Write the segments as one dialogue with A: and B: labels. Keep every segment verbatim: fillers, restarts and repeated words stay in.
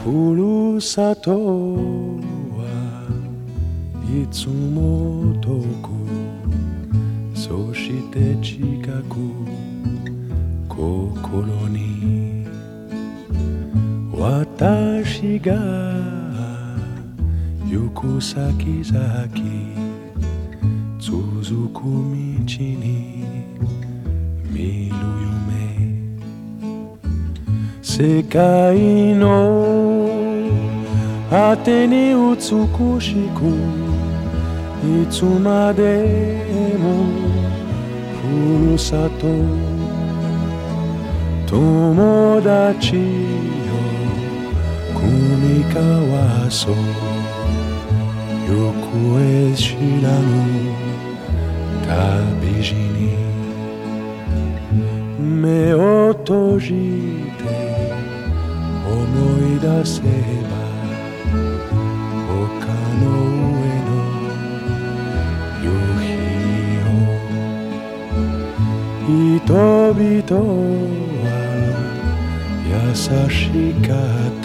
A: ふるさとはいつも遠く、そして近く、心に私が行く先々続く道に見る夢、世界の果てに美しく、いつまでもふるさと、友達よ組み交わそう、行方知らぬ旅路に目を閉じて思い出せば、丘の上の夕日を、人々は優しかった、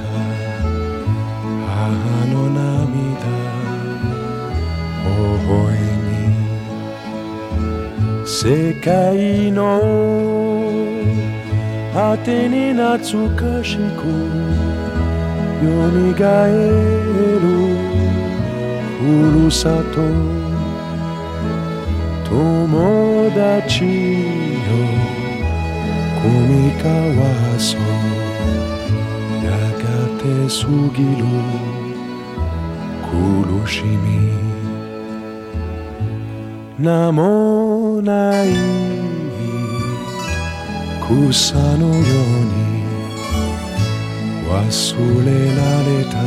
A: 母の涙微笑み、世界の果てに懐かしくよみがえるふるさと、友達よ組み交わそう、やがて過ぎる苦しみ、名もない草のように忘れられた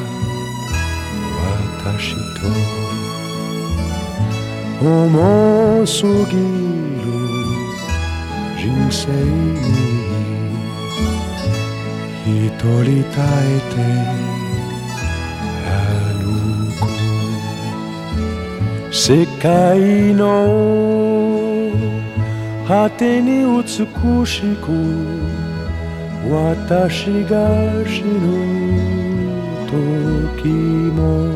A: 私と、重すぎる人生に一人耐えて歩く、世界の果てに美しく、私が死ぬ時も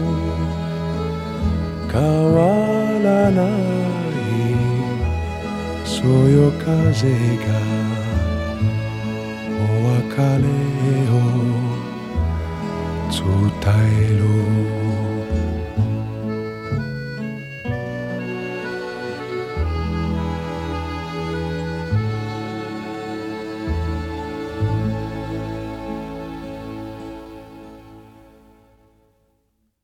A: 変わらないそよ風がお別れを伝える。